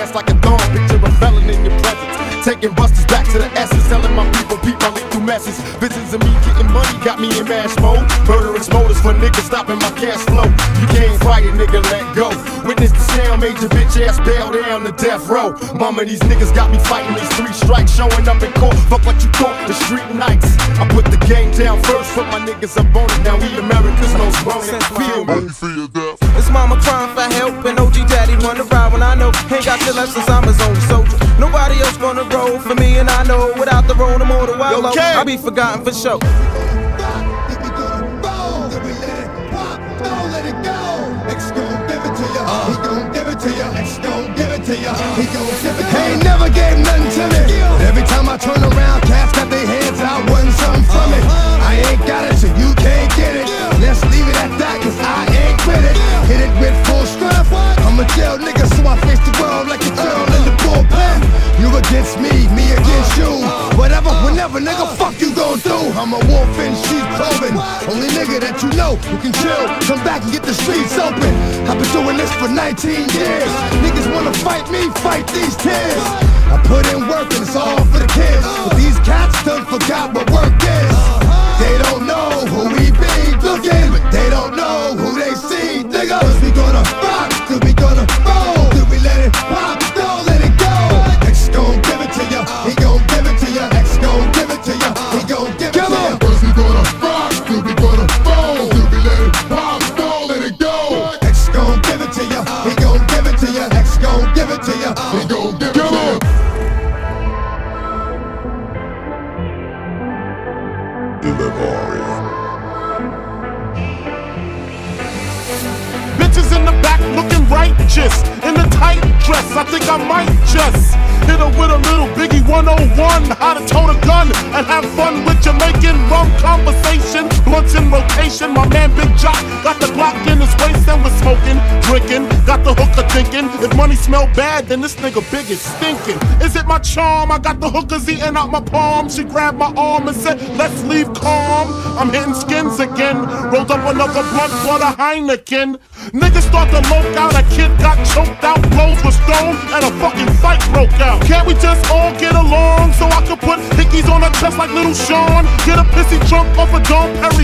fast like a thorn. Picture a felon in your presence, taking busters back to the essence, telling my people my lethal message. Visions of me getting money got me in mash mode. Murderous motives for niggas stopping my cash flow. You can't fight it, nigga, let go. Witness the sound, made your bitch ass bail down to death row. Mama, these niggas got me fighting these 3 strikes, showing up in court. Fuck what you thought, the street nights. I put the game down first, put my niggas up on it. Now we Americans most wanted. Feel me. It's mama crying for help and OG daddy wanna ride when I know ain't got the lessons, I'm his only soldier. Nobody else gonna roll for me, and I know without the roll, I'm more the wild low. I'll be forgotten for sure. He ain't never gave nothing to me. Every time I turn around, cats got their hands out, wanting something from it. I ain't got it, so you can't get it. Let's leave it at that, cause I ain't with it. Hit it with full strength. I'm a jail nigga, so I face the world like a girl in the bullpen. You against me, me against you. Whatever, whenever, nigga, fuck you gon' do. I'm a wolf in sheep's clothing. Only nigga that you know who can chill. Come back and get the streets open. I've been doing this for 19 years. Niggas wanna fight me, fight these tears. I put in work and it's all for the kids. But these cats done forgot what work is. They don't know who we be looking, but they don't know who they see, nigga. Cause we gonna rock, cause we gonna roll. Till we let it pop, don't let it go. X gon' give it to ya, he gon' give it to ya. X gon' give it to ya, he gon' give it to ya. Cause we gonna rock, till we gonna roll. Till we let it pop, don't let it go. X gon' give it to ya, he gon' give it to ya. X gon' give it to ya, he gon' give it to ya. Bitches in the back looking righteous in a tight dress. I think I might just hit her with a little Biggie 101. How to tote a gun and have fun with Jamaican rum conversation. Blunts in rotation. My man Big Jock got the Glock in his waist and we're smoking, drinking. Got the hooker thinking if money smell bad, then this nigga Big is stinking. Is it my charm? I got the hookers eating out my palm. She grabbed my arm and said, let's leave calm. I'm hitting skins again. Rolled up another blunt for the Heineken. Niggas start to loke out, a kid got choked out, blows was thrown, and a fucking fight broke out. Can't we just all get along so I can put hickeys on her chest like Little Sean? Get a pissy drunk off a Dom Perignon.